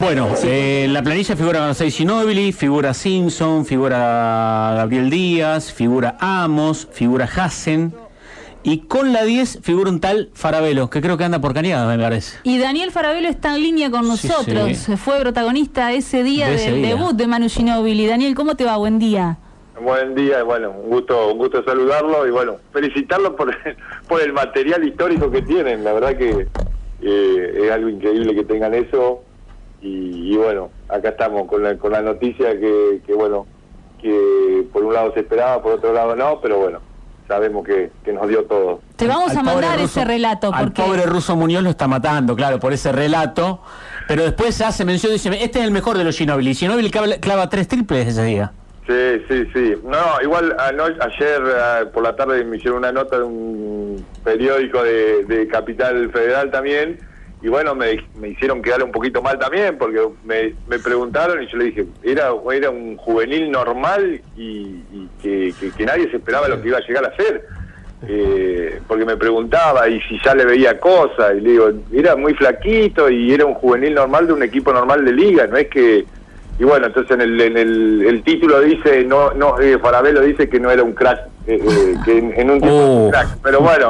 Bueno, en la planilla figura Gonzalo Ginóbili, figura Simpson, figura Gabriel Díaz, figura Amos, figura Hassen. Y con la 10 figura un tal Farabello, que creo que anda por Cañada, me parece. Y Daniel Farabello está en línea con nosotros. Sí. Fue protagonista ese día del debut de Manu Ginóbili. Daniel, ¿cómo te va? Buen día. Buen día, bueno, un gusto saludarlo y bueno, felicitarlo por el material histórico que tienen. La verdad que es algo increíble que tengan eso. Y bueno, acá estamos con la noticia que bueno, que por un lado se esperaba, por otro lado no, pero bueno, sabemos que nos dio todo. Te vamos a mandar ese relato. Al pobre Russo Muñoz lo está matando, claro, por ese relato, pero después hace mención, dice, este es el mejor de los Ginóbili. Ginóbili clava 3 triples ese día. Sí. No, igual ayer por la tarde me hicieron una nota de un periódico de Capital Federal también, y bueno, me hicieron quedar un poquito mal también, porque me preguntaron y yo le dije, era un juvenil normal y que nadie se esperaba lo que iba a llegar a ser. Porque me preguntaba y si ya le veía cosas, y le digo, era muy flaquito y era un juvenil normal de un equipo normal de liga, no es que... Y bueno, entonces en el título dice, Farabello dice que no era un crack, que en un tiempo un crack, pero bueno,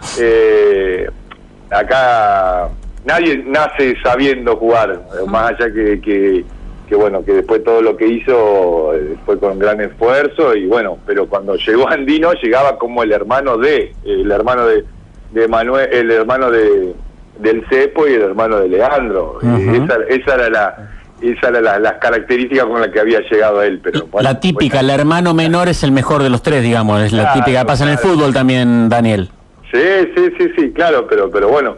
acá nadie nace sabiendo jugar, más allá que bueno, que después todo lo que hizo fue con gran esfuerzo y bueno, pero cuando llegó Andino llegaba como el hermano de Manuel, el hermano del Cepo y el hermano de Leandro. Esa era las características con las que había llegado él, pero bueno, la típica, el hermano menor es el mejor de los tres, digamos, es la típica que pasa en el fútbol también, Daniel. Sí, claro, pero bueno,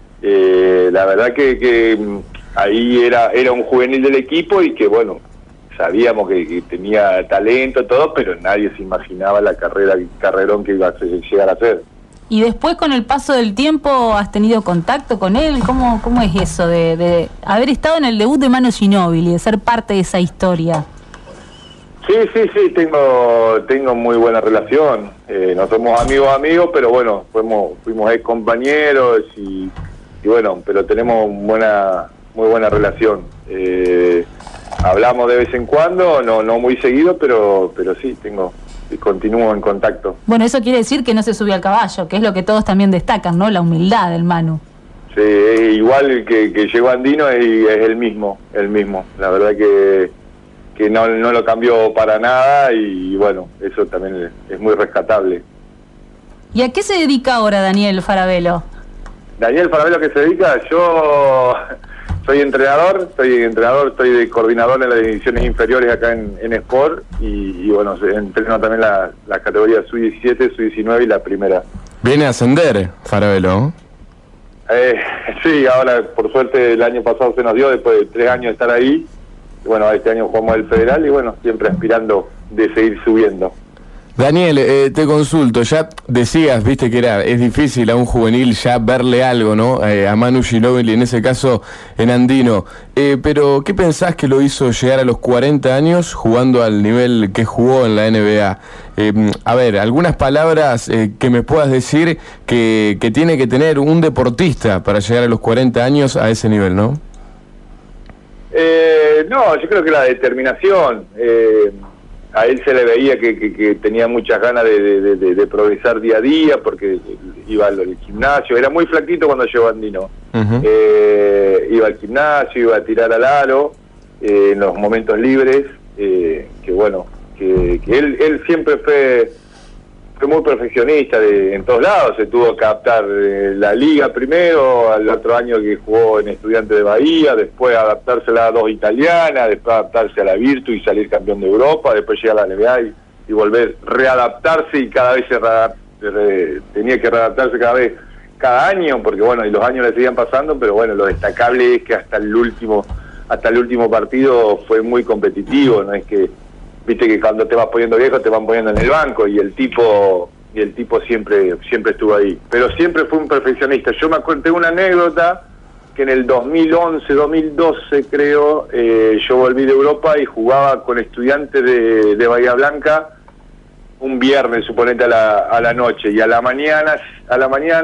la verdad que ahí era un juvenil del equipo y que bueno, sabíamos que tenía talento, todo, pero nadie se imaginaba el carrerón que iba a llegar a hacer. Y después, con el paso del tiempo, ¿has tenido contacto con él? ¿Cómo es eso de haber estado en el debut de Manu Ginóbili, de ser parte de esa historia? Sí, tengo muy buena relación. No somos amigos, pero bueno, fuimos ex compañeros y bueno, pero tenemos muy buena relación. Hablamos de vez en cuando, no muy seguido, pero sí, y continúo en contacto. Bueno, eso quiere decir que no se subió al caballo, que es lo que todos también destacan, ¿no? La humildad del Manu. Sí, igual que llegó Andino es el mismo. La verdad que no lo cambió para nada y bueno, eso también es muy rescatable. ¿Y a qué se dedica ahora Daniel Farabello? Daniel Farabello, ¿qué se dedica? Yo soy entrenador, estoy de coordinador en las divisiones inferiores acá en Sport y bueno, entreno también las categorías Sub-17, Sub-19 y la primera. Viene a ascender Farabello. Sí, ahora por suerte el año pasado se nos dio después de 3 años de estar ahí. Y bueno, este año jugamos el federal y bueno, siempre aspirando de seguir subiendo. Daniel, te consulto, ya decías, viste que es difícil a un juvenil ya verle algo, ¿no? A Manu Ginóbili, en ese caso en Andino, pero ¿qué pensás que lo hizo llegar a los 40 años jugando al nivel que jugó en la NBA? A ver, algunas palabras que me puedas decir que tiene que tener un deportista para llegar a los 40 años a ese nivel, ¿no? No, yo creo que la determinación... a él se le veía que tenía muchas ganas de progresar día a día porque iba al gimnasio, era muy flaquito cuando llegó Andino. Iba al gimnasio, iba a tirar al aro en los momentos libres, que bueno, que él siempre fue muy perfeccionista en todos lados. Se tuvo que adaptar la liga primero, al otro año que jugó en Estudiantes de Bahía, después adaptarse a la 2 italiana, después adaptarse a la Virtus y salir campeón de Europa, después llegar a la NBA y volver, readaptarse y cada vez tenía que readaptarse cada año, porque bueno, y los años le seguían pasando, pero bueno, lo destacable es que hasta el último partido fue muy competitivo, no es que viste que cuando te vas poniendo viejo te van poniendo en el banco y el tipo siempre estuvo ahí, pero siempre fue un perfeccionista. Yo me acuerdo, tengo una anécdota que en el 2011, 2012 creo, yo volví de Europa y jugaba con Estudiantes de Bahía Blanca un viernes, suponete a la noche, y a la mañana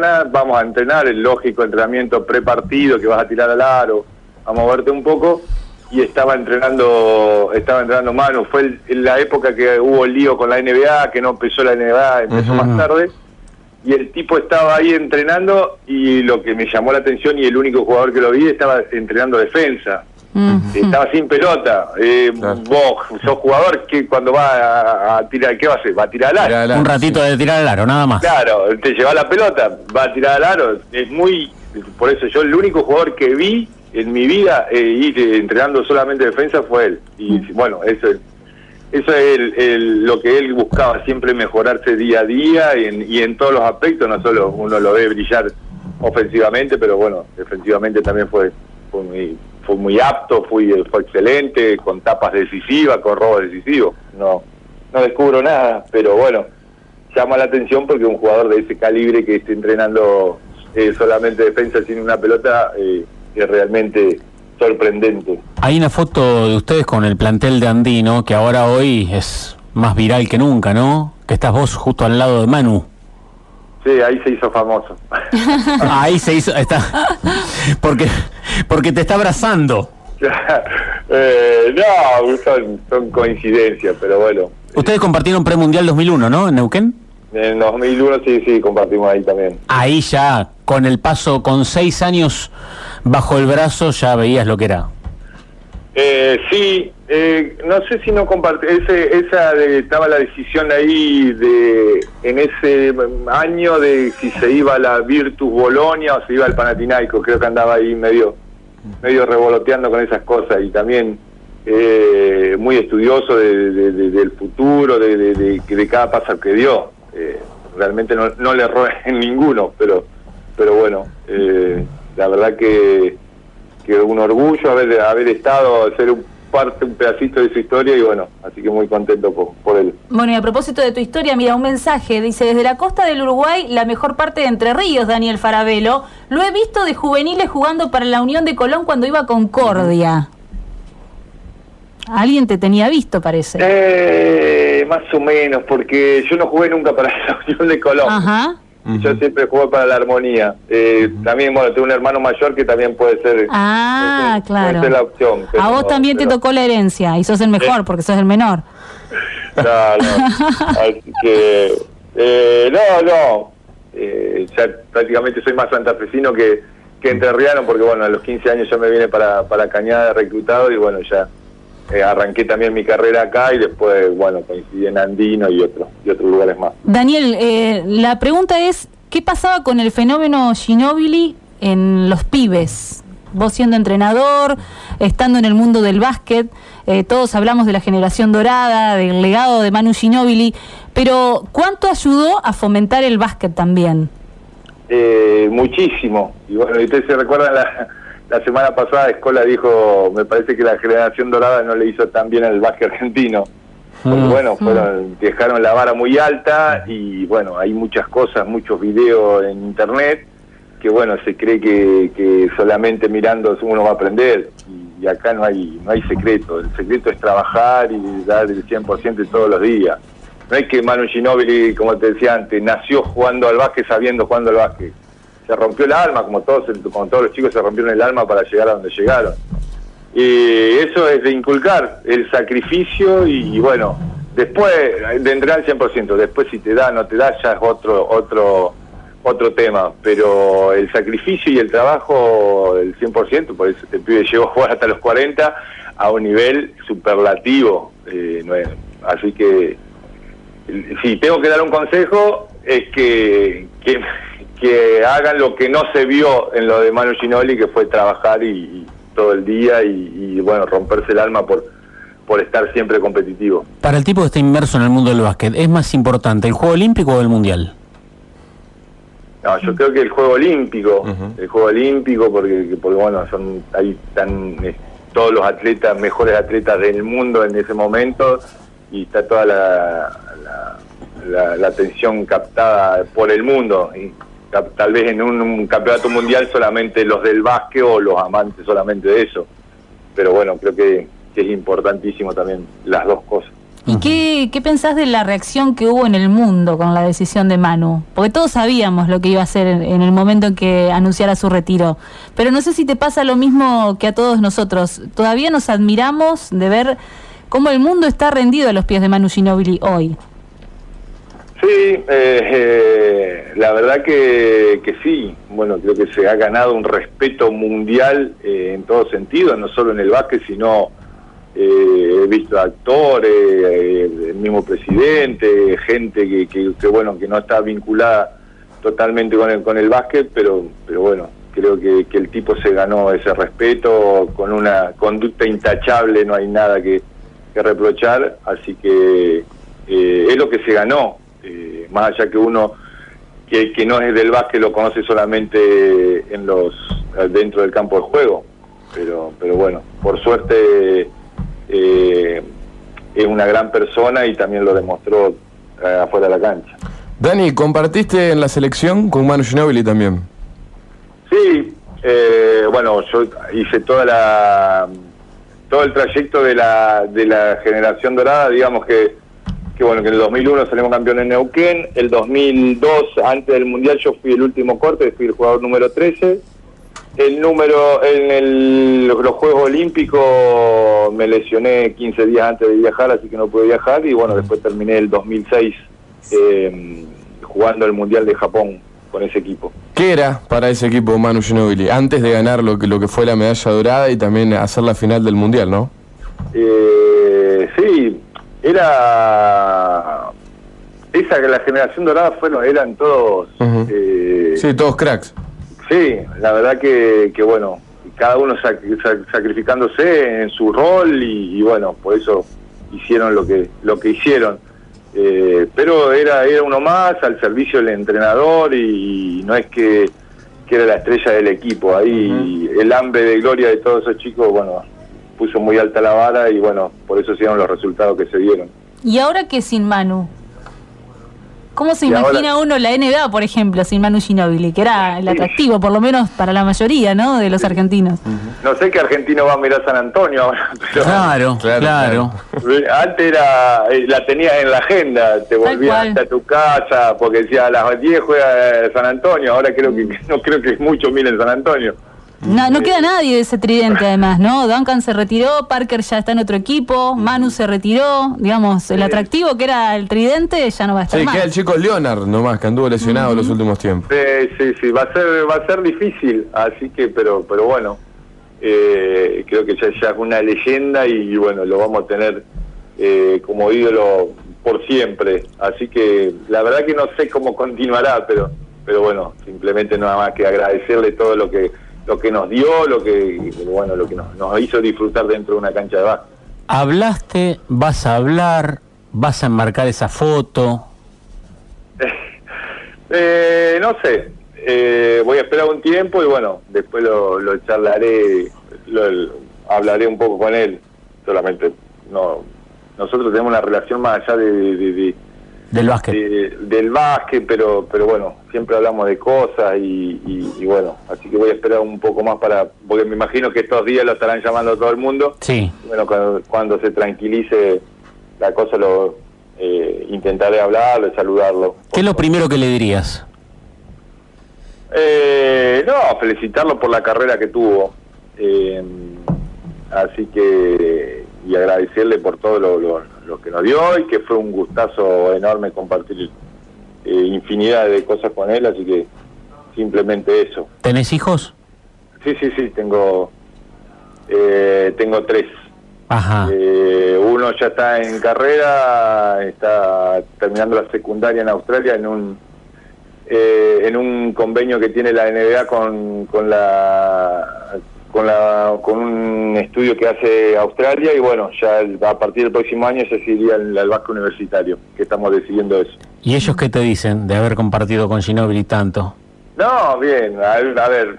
vamos a entrenar, el lógico entrenamiento prepartido que vas a tirar al aro, a moverte un poco. y estaba entrenando Manu. Fue en la época que hubo lío con la NBA, que no empezó la NBA, empezó más tarde, y el tipo estaba ahí entrenando, y lo que me llamó la atención, y el único jugador que lo vi, estaba entrenando defensa. Estaba sin pelota. Claro. Vos sos jugador que cuando va a tirar, ¿qué va a hacer? Va a tirar al aro. Un ratito de tirar al aro, nada más. Claro, te lleva la pelota, va a tirar al aro. Es muy... Por eso yo el único jugador que vi en mi vida ir entrenando solamente defensa fue él. Y bueno, eso es lo que él buscaba, siempre mejorarse día a día y en todos los aspectos. No solo uno lo ve brillar ofensivamente, pero bueno, defensivamente también fue muy apto, fue excelente, con tapas decisivas, con robos decisivos. No descubro nada, pero bueno, llama la atención porque un jugador de ese calibre que esté entrenando solamente defensa sin una pelota es realmente sorprendente. Hay una foto de ustedes con el plantel de Andino que ahora hoy es más viral que nunca, ¿no? Que estás vos justo al lado de Manu. Sí, ahí se hizo famoso. Ahí se hizo, está, porque te está abrazando. No, son coincidencias, pero bueno. Ustedes compartieron premundial 2001, ¿no? En Neuquén. En 2001 sí, compartimos ahí también. Ahí ya, con el paso, con 6 años bajo el brazo, ya veías lo que era. Sí, no sé si no compartí, estaba la decisión ahí en ese año de si se iba a la Virtus Bolonia o se iba al Panathinaikos. Creo que andaba ahí medio revoloteando con esas cosas, y también muy estudioso del futuro, de cada paso que dio. Realmente no le erró en ninguno, pero bueno, la verdad que un orgullo haber estado, ser un pedacito de su historia, y bueno, así que muy contento por él. Bueno, y a propósito de tu historia, mira, un mensaje, dice: desde la costa del Uruguay, la mejor parte de Entre Ríos, Daniel Farabelo, lo he visto de juveniles jugando para la Unión de Colón cuando iba a Concordia. Alguien te tenía visto, parece. Más o menos, porque yo no jugué nunca para la Unión de Colón. Ajá. Yo siempre jugué para la Armonía. También, bueno, tengo un hermano mayor que también puede ser, claro. puede ser la opción. A vos también te tocó la herencia, y sos el mejor, porque sos el menor. No. Así que, ya prácticamente soy más santafesino que entrerriano, porque bueno, a los 15 años ya me vine para Cañada reclutado, y bueno, ya arranqué también mi carrera acá, y después, bueno, coincidí en Andino y otros lugares más. Daniel, la pregunta es, ¿qué pasaba con el fenómeno Ginóbili en los pibes? Vos siendo entrenador, estando en el mundo del básquet, todos hablamos de la generación dorada, del legado de Manu Ginóbili, pero ¿cuánto ayudó a fomentar el básquet también? Muchísimo. Y bueno, ustedes se recuerdan la semana pasada Escola dijo, me parece que la generación dorada no le hizo tan bien al básquet argentino. Porque bueno, dejaron la vara muy alta, y bueno, hay muchas cosas, muchos videos en internet, que bueno, se cree que solamente mirando uno va a aprender, y acá no hay secreto. El secreto es trabajar y dar el 100% todos los días. No es que Manu Ginóbili, como te decía antes, nació jugando al básquet sabiendo jugando al básquet. Se rompió el alma, como todos los chicos se rompieron el alma para llegar a donde llegaron. Y eso es de inculcar el sacrificio, y bueno, después de entrenar al 100%, después si te da, no te da, ya es otro tema, pero el sacrificio y el trabajo del 100%, por eso este pibe llegó a jugar hasta los 40 a un nivel superlativo. Así que si tengo que dar un consejo, es que hagan lo que no se vio en lo de Manu Ginóbili, que fue trabajar y todo el día, y bueno, romperse el alma por estar siempre competitivo. Para el tipo que está inmerso en el mundo del básquet, ¿es más importante el Juego Olímpico o el Mundial? No, yo creo que el Juego Olímpico, porque bueno, están todos los atletas, mejores atletas del mundo en ese momento, y está toda la atención captada por el mundo, y tal vez en un campeonato mundial solamente los del básquet o los amantes solamente de eso, pero bueno, creo que es importantísimo también las dos cosas. ¿Y qué pensás de la reacción que hubo en el mundo con la decisión de Manu? Porque todos sabíamos lo que iba a hacer en el momento en que anunciara su retiro. Pero no sé si te pasa lo mismo que a todos nosotros. Todavía nos admiramos de ver cómo el mundo está rendido a los pies de Manu Ginóbili hoy. Sí, la verdad que sí. Bueno, creo que se ha ganado un respeto mundial en todo sentido, no solo en el básquet, sino... he visto actores, el mismo presidente, gente que bueno, que no está vinculada totalmente con el básquet, pero bueno, creo que el tipo se ganó ese respeto con una conducta intachable, no hay nada que reprochar, así que es lo que se ganó, más allá que uno que no es del básquet lo conoce solamente dentro del campo de juego, pero bueno, por suerte es una gran persona y también lo demostró afuera de la cancha. Dani, ¿compartiste en la selección con Manu Ginóbili también? Sí, bueno, yo hice todo el trayecto de la generación dorada, digamos que bueno, que en el 2001 salimos campeones en Neuquén, el 2002, antes del Mundial, yo fui el último corte, fui el jugador número 13. Los Juegos Olímpicos me lesioné 15 días antes de viajar, así que no pude viajar, y bueno, después terminé el 2006 jugando el Mundial de Japón con ese equipo. ¿Qué era para ese equipo Manu Ginóbili antes de ganar lo que fue la medalla dorada y también hacer la final del Mundial, no? Sí, era... la generación dorada eran todos... sí, todos cracks. Sí, la verdad que bueno, cada uno sacrificándose en su rol y bueno, por eso hicieron lo que hicieron. Pero era uno más al servicio del entrenador y no es que era la estrella del equipo. Ahí el hambre de gloria de todos esos chicos, bueno, puso muy alta la vara y bueno, por eso se dieron los resultados que se dieron. ¿Y ahora qué sin Manu? ¿Cómo se y imagina ahora... uno la NBA, por ejemplo, sin Manu Ginóbili? Que era el atractivo, por lo menos para la mayoría, ¿no?, de los argentinos. No sé qué argentino va a mirar San Antonio ahora, pero... Claro. Antes la tenías en la agenda, te volvías hasta tu casa, porque decía a las 10 juega San Antonio, ahora no creo que muchos miren San Antonio. No queda nadie de ese tridente, además, ¿no? Duncan se retiró, Parker ya está en otro equipo, Manu se retiró, digamos, el atractivo que era el tridente ya no va a estar más. Sí, queda el chico Leonard nomás, que anduvo lesionado los últimos tiempos. Sí, va a ser difícil, así que, pero bueno, creo que ya es una leyenda y bueno, lo vamos a tener como ídolo por siempre, así que la verdad que no sé cómo continuará, pero bueno, simplemente nada más que agradecerle todo lo que nos dio, lo que nos hizo disfrutar dentro de una cancha de básquet. ¿Hablaste? ¿Vas a hablar? ¿Vas a enmarcar esa foto? No sé. Voy a esperar un tiempo y bueno, después lo charlaré, hablaré un poco con él. Solamente nosotros tenemos una relación más allá del básquet. Del básquet, pero bueno, siempre hablamos de cosas y bueno, así que voy a esperar un poco más porque me imagino que estos días lo estarán llamando todo el mundo. Sí. Bueno, cuando se tranquilice la cosa intentaré hablarlo, saludarlo. ¿Qué es lo primero que le dirías? No, felicitarlo por la carrera que tuvo. Así que, y agradecerle por todo lo que nos dio y que fue un gustazo enorme compartir infinidad de cosas con él, así que simplemente eso. ¿Tenés hijos? Sí, tengo 3. Ajá. Uno ya está en carrera, está terminando la secundaria en Australia en un convenio que tiene la NBA con un estudio que hace Australia y bueno, ya a partir del próximo año ya se iría al básquet universitario, que estamos decidiendo eso. ¿Y ellos qué te dicen de haber compartido con Ginóbili tanto? No, bien, a ver,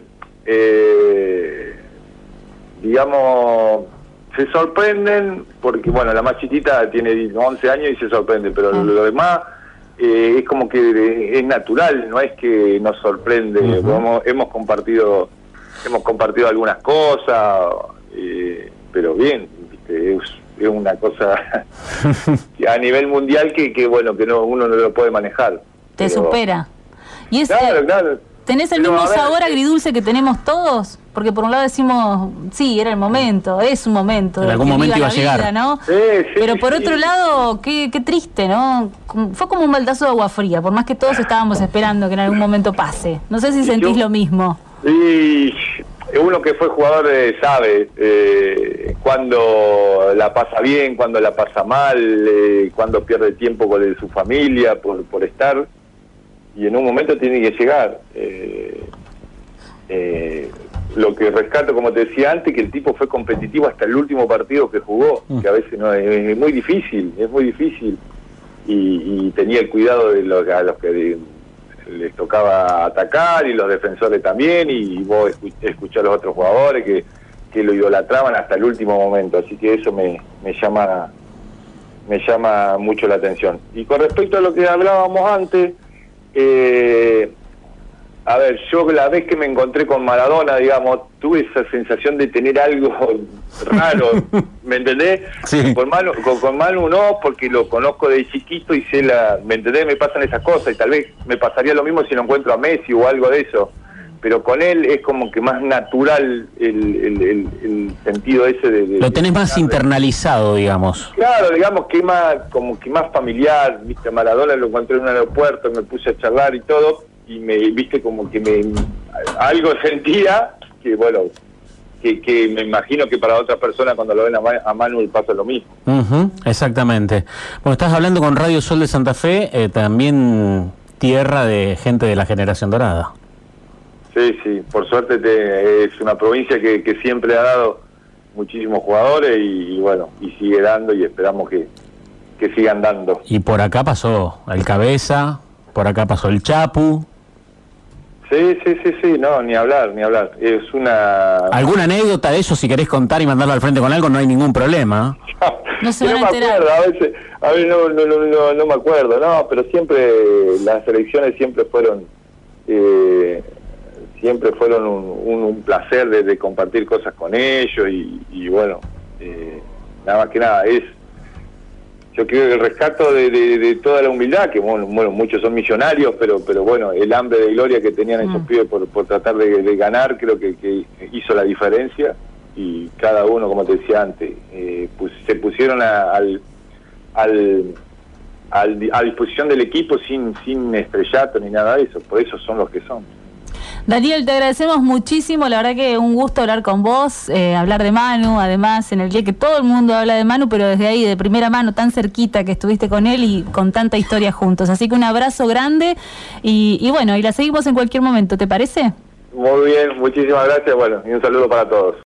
digamos, se sorprenden porque, bueno, la más chiquita tiene 11 años y se sorprende, pero lo demás es como que es natural, no es que nos sorprende. Hemos compartido algunas cosas, pero bien, ¿viste? que es una cosa que a nivel mundial que bueno, que no uno no lo puede manejar. Te supera. Y es, claro. ¿Tenés el mismo sabor agridulce que tenemos todos? Porque por un lado decimos, sí, era el momento, es un momento. En algún momento iba a llegar. Vida, ¿no? Sí, pero por otro lado, qué triste, ¿no? Fue como un baldazo de agua fría, por más que todos estábamos esperando que en algún momento pase. No sé si sentís lo mismo. Y uno que fue jugador sabe cuando la pasa bien, cuando la pasa mal, cuando pierde tiempo con su familia por estar, y en un momento tiene que llegar. Lo que rescato, como te decía antes, que el tipo fue competitivo hasta el último partido que jugó, que a veces no es muy difícil, y tenía el cuidado de a los que les tocaba atacar, y los defensores también, y vos escuchás a los otros jugadores que lo idolatraban hasta el último momento, así que eso me llama mucho la atención. Y con respecto a lo que hablábamos antes, a ver, yo la vez que me encontré con Maradona, digamos, tuve esa sensación de tener algo raro, ¿me entendés? Sí. Con Manu no, porque lo conozco de chiquito y sé ¿me entendés? Me pasan esas cosas, y tal vez me pasaría lo mismo si lo encuentro a Messi o algo de eso, pero con él es como que más natural el sentido ese de lo tenés más internalizado, digamos. Claro, digamos que como que más familiar, viste, Maradona lo encontré en un aeropuerto, me puse a charlar y todo, y viste como que algo sentía que bueno, que me imagino que para otras personas cuando lo ven a Manu pasa lo mismo. Exactamente. Bueno, estás hablando con Radio Sol de Santa Fe, también tierra de gente de la generación dorada. Sí, por suerte es una provincia que siempre ha dado muchísimos jugadores y bueno, y sigue dando, y esperamos que sigan dando. Y por acá pasó el Cabeza, por acá pasó el Chapu. Sí, no, ni hablar. Es una... ¿Alguna anécdota de eso, si querés contar y mandarlo al frente con algo, no hay ningún problema? No se van a me enterar. acuerdo, a veces no me acuerdo, no, pero siempre las selecciones siempre fueron un placer de compartir cosas con ellos y bueno, nada más que nada, yo creo que el rescato de toda la humildad, que bueno, muchos son millonarios, pero bueno, el hambre de gloria que tenían esos pibes por tratar de ganar, creo que hizo la diferencia, y cada uno, como te decía antes, se pusieron a disposición del equipo sin estrellato ni nada de eso, por eso son los que son. Daniel, te agradecemos muchísimo, la verdad que un gusto hablar con vos, hablar de Manu, además en el día que todo el mundo habla de Manu, pero desde ahí, de primera mano, tan cerquita que estuviste con él y con tanta historia juntos. Así que un abrazo grande y bueno, y la seguimos en cualquier momento, ¿te parece? Muy bien, muchísimas gracias, bueno, y un saludo para todos.